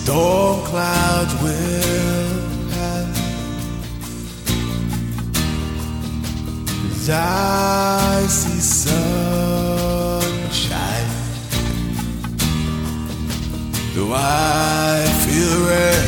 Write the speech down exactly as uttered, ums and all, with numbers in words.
Storm clouds will pass as I see sunshine. Though I feel red